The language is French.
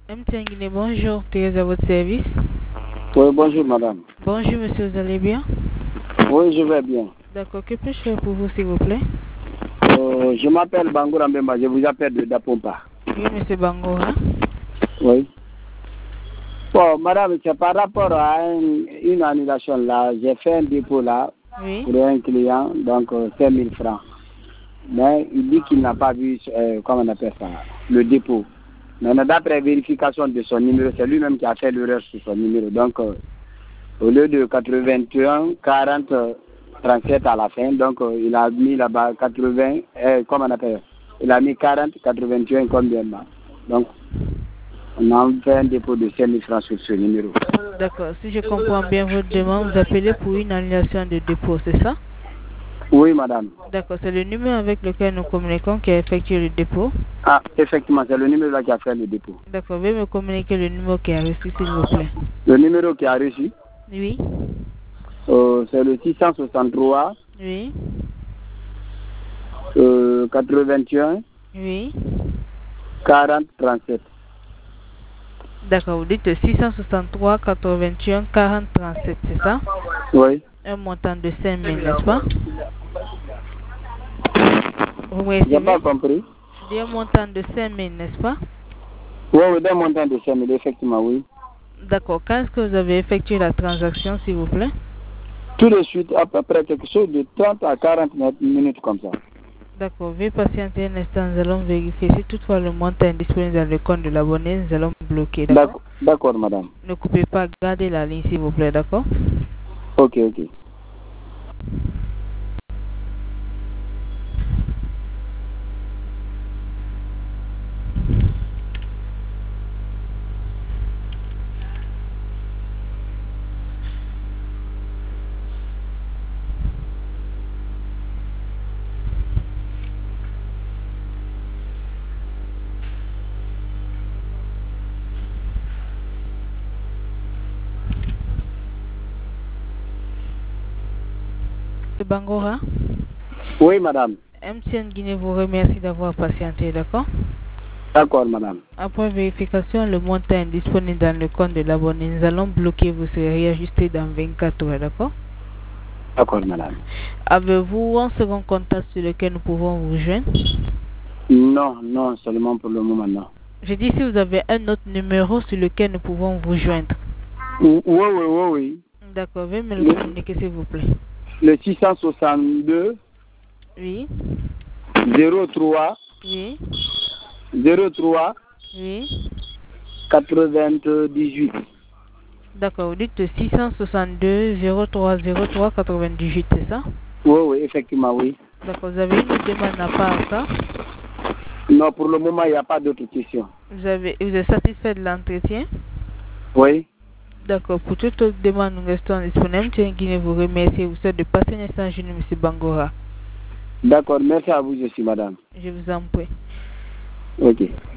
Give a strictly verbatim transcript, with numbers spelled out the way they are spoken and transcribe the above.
M T N Guinée, bonjour, Thérèse à votre service. Oui, bonjour madame. Bonjour monsieur, vous allez bien? Oui, je vais bien. D'accord, que puis-je faire pour vous s'il vous plaît? Euh, je m'appelle Bangoura Mbemba, je vous appelle de Dapompa. Oui, monsieur Bangoura. Oui. Bon, madame, c'est par rapport à un, une annulation là, j'ai fait un dépôt là Oui. pour un client, donc euh, cinq mille francs. Mais il dit qu'il n'a pas vu, euh, comment on appelle ça, le dépôt. Maintenant, d'après vérification de son numéro, c'est lui-même qui a fait l'erreur sur son numéro. Donc, euh, au lieu de quatre-vingt-un, quarante, trente-sept à la fin, donc euh, il a mis là-bas quatre-vingts, euh, comment on appelle, il a mis quarante, quatre-vingt-un combien là. Donc, on a fait un dépôt de cinq mille francs sur ce numéro. D'accord, si je comprends bien votre demande, vous appelez pour une annulation de dépôt, c'est ça? Oui, madame. D'accord, c'est le numéro avec lequel nous communiquons qui a effectué le dépôt. Ah, effectivement, c'est le numéro là qui a fait le dépôt. D'accord, veuillez me communiquer le numéro qui a reçu, s'il vous plaît. Le numéro qui a reçu, Oui. euh, c'est le six cent soixante-trois, Oui. euh, quatre-vingt-un, Oui. quarante, trente-sept. D'accord, vous dites six cent soixante-trois, quatre-vingt-un, quarante, trente-sept, c'est ça? Oui. Un montant de cinq mille, n'est-ce pas? Vous me J'ai recevez? pas compris. Je dis un montant de cinq mille, n'est-ce pas? Oui, oui, d'un montant de cinq mille, effectivement, oui. D'accord, quand est-ce que vous avez effectué la transaction, s'il vous plaît? Tout de suite, à peu près quelque chose de trente à quarante minutes comme ça. D'accord, veuillez patienter un instant, nous allons vérifier. Si toutefois le montant est disponible dans le compte de l'abonné, nous allons bloquer, d'accord? D'accord, madame. Ne coupez pas, gardez la ligne, s'il vous plaît, d'accord? Ok, ok. Bangora? Oui, madame. M T N Guinée vous remercie d'avoir patienté, d'accord? D'accord, madame. Après vérification, le montant est disponible dans le compte de l'abonné. Nous allons bloquer, vous serez réajusté dans vingt-quatre heures, d'accord? D'accord, madame. Avez-vous un second contact sur lequel nous pouvons vous joindre? Non, non, seulement pour le moment, non. Je dis si vous avez un autre numéro sur lequel nous pouvons vous joindre. Oui, oui, oui, oui. D'accord, veuillez me le communiquer, s'il vous plaît. Le six cent soixante-deux. Oui. zéro trois. Oui. zéro trois. Oui. quatre-vingt-dix-huit. D'accord, vous dites six cent soixante-deux zéro trois zéro trois quatre-vingt-dix-huit, c'est ça? Oui, oui, effectivement, oui. D'accord, vous avez une demande à part ça? Non, pour le moment, il n'y a pas d'autres questions. Vous, avez, vous êtes satisfait de l'entretien? Oui. D'accord, pour toute autre demande, nous restons disponibles. Je tiens à vous remercier. Vous souhaite de passer un instant chez nous, M. Bangora. D'accord, merci à vous aussi, madame. Je vous en prie. Ok.